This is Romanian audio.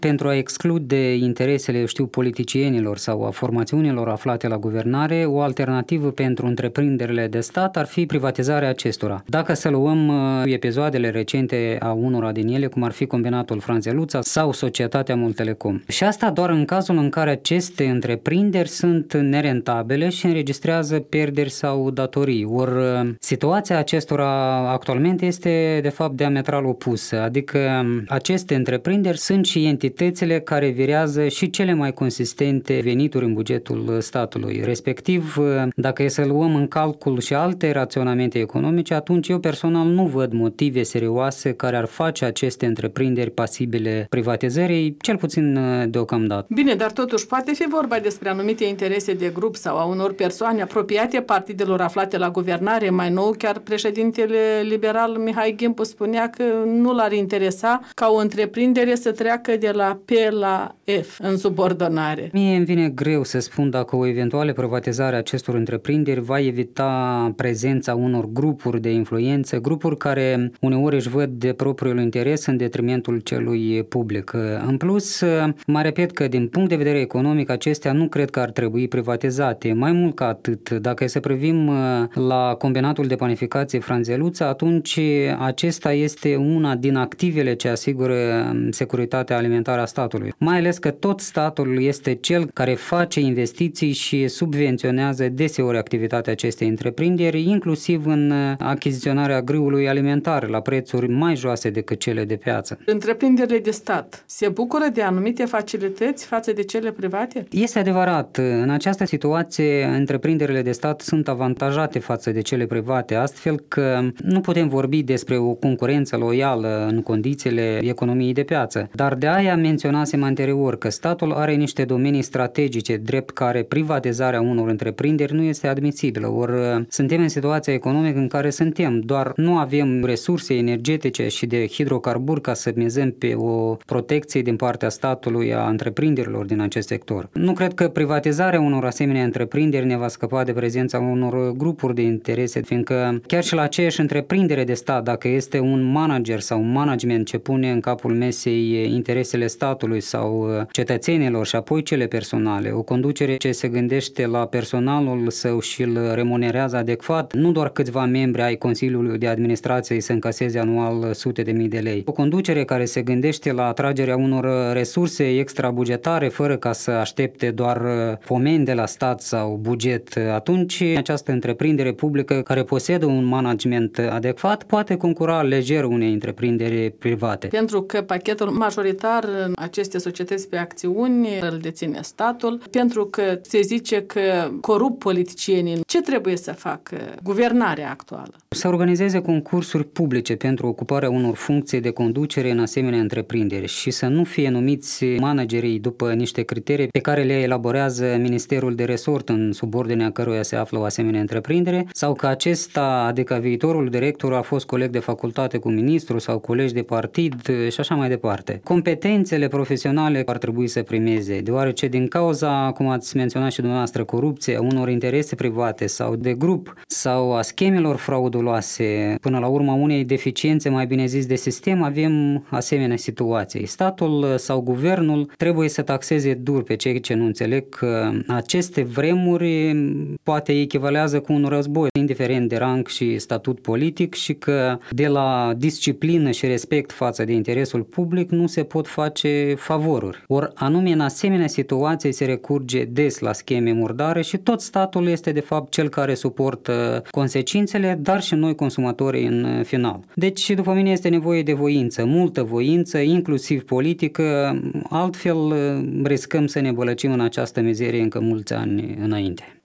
pentru a exclude interesele, politicienilor sau a formațiunilor aflate la guvernare, o alternativă pentru întreprinderile de stat ar fi privatizarea acestora. Dacă să luăm episoadele recente a unora din ele, cum ar fi Combinatul Franțeluța sau Societatea Multelecom. Și asta doar în cazul în care aceste întreprinderi sunt nerentabile și înregistrează pierderi sau datorii. Ori situația acestora actualmente este de fapt diametral opusă, adică aceste întreprinderi sunt și entitățile care virează și cele mai consistente venituri în bugetul statului. Respectiv, dacă e să luăm în calcul și alte raționamente economice, atunci eu personal nu văd motive serioase care ar face aceste întreprinderi pasibile privatizării, cel puțin deocamdată. Bine, dar totuși poate fi vorba despre anumite interese de grup sau a unor persoane apropiate partidelor aflate la guvernare. Mai nou, chiar președintele liberal Mihai Gimpu spunea că nu l-ar interesa ca o întreprindere să treacă de la P la F în subordonare. Mie îmi vine greu să spun dacă o eventuală privatizare a acestor întreprinderi va evita prezența unor grupuri de influență, grupuri care uneori își văd de propriul interes în detrimentul celui public. În plus, mai repet că din punct de vedere economic acestea nu cred că ar trebui privatizate. Mai mult ca atât, dacă să privim la Combinatul de Panificație Franțeluța, atunci acesta este una din activele ce asigură securitatea alimentară a statului. Mai ales că tot statul este cel care face investiții și subvenționează deseori activitatea acestei întreprinderi, inclusiv în achiziționarea grâului alimentar la prețuri mai joase decât cele de piață. Întreprinderile de stat se bucură de anumite facilități față de cele private? Este adevărat. În această situație, întreprinderile de stat sunt avantajate față de cele private, astfel că nu putem vorbi despre o concurență loială în condițiile economiei de piață. Dar de aia menționasem anterior că statul are niște domenii strategice, drept care privatizarea unor întreprinderi nu este admisibilă. Ori suntem în situația economică în care suntem, doar nu avem resurse energetice și de hidrocarburi ca să mizăm pe o protecție din partea statului a întreprinderilor din acest sector. Nu cred că privatizarea unor asemenea întreprinderi ne va scăpa de prezența unor grupuri de interese, fiindcă chiar și la aceeași întreprindere de stat, dacă este un manager sau un management ce pune în capul mesei interesele statului sau cetățenilor și apoi cele personale, o conducere ce se gândește la personalul său și îl remunerează adecvat, nu doar câțiva membri ai Consiliului de Administrație să încaseze anual sute de mii de lei. O conducere care se gândește la atragerea unor resurse extrabugetare fără ca să aștepte doar pomeni de la stat sau buget, atunci această întreprindere publică care posedă un management adecvat poate concura lejer unei întreprinderi private. Pentru că pachetul majoritar în aceste societăți pe acțiuni îl deține statul, pentru că se zice că corup politicienii. Ce trebuie să facă guvernarea actuală? Să organizeze concursuri publice pentru ocuparea unor funcții de conducere în asemenea întreprinderi și să nu fie numiți managerii după niște criterii pe care le elaborează Ministerul de Resort în subordinea căruia se află o asemenea întreprindere, sau că acesta, adică viitorul director, a fost coleg de facultate cu ministru sau colegi de partid și așa mai departe. Competențele profesionale ar trebui să primeze, deoarece din cauza, cum ați menționat și dumneavoastră, corupție, unor interese private sau de grup sau a schemelor frauduloase, până la urmă unei deficiențe, mai bine zis, de sistem, avem asemenea situații. Statul sau guvernul trebuie să taxeze dur pe cei ce nu înțeleg că aceste vremuri poate echivalează cu un război, indiferent de rang și statut politic, și că de la disciplină și respect față de interesul public nu se pot face favoruri. Ori anume în asemenea situații se recurge des la scheme murdare și tot statul este de fapt cel care suportă consecințele, dar și noi consumatorii în final. Deci după mine este nevoie de voință, multă voință, inclusiv politică, altfel riscăm să ne bălăcim în această mizerie încă mulți ani înainte.